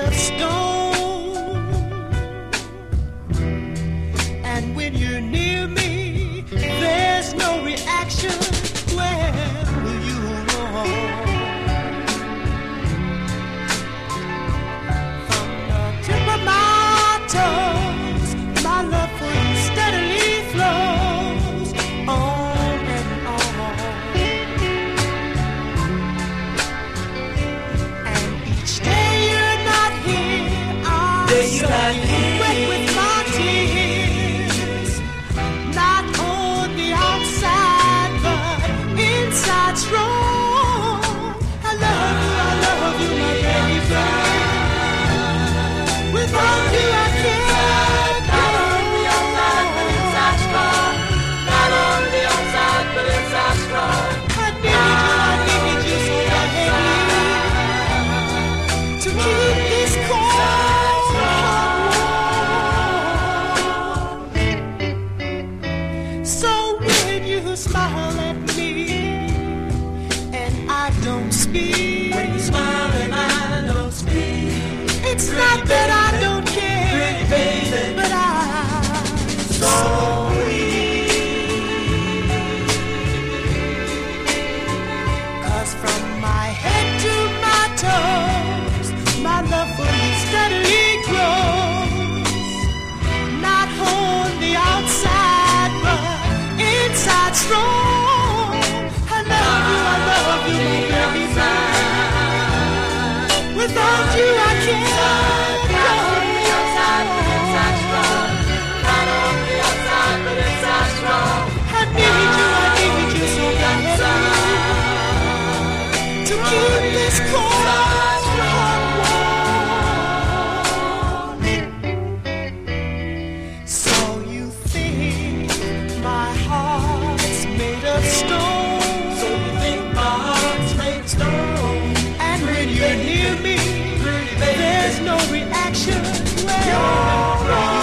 of stone. And when you're near me, there's no reaction. Where will you roam? From the tip of my toes, my love for you steadily flows on and on. And each day you're not here, I wet with my tears. Not on the outside, but inside strong. I love you, my baby. Without you I can't. Not on the outside, but inside strong. Not on the outside, but inside strong. I need you so badly to keep this cold warm. So when you smile at me and I don't speak, When you smile and I don't speak, it's not that I don't care, baby, but I'm so weak. 'Cause from my head to my toes, my love for you steadily grows. Not on the outside, but inside strong. I love you, my baby. Without you I can't. not on the outside, but inside strong. Not on the outside, but inside strong. I need you so badly to keep this cold heart warm. So you think my heart's made of stone? So you think my heart's made of stone? And when you're near me, there's no reaction. Well,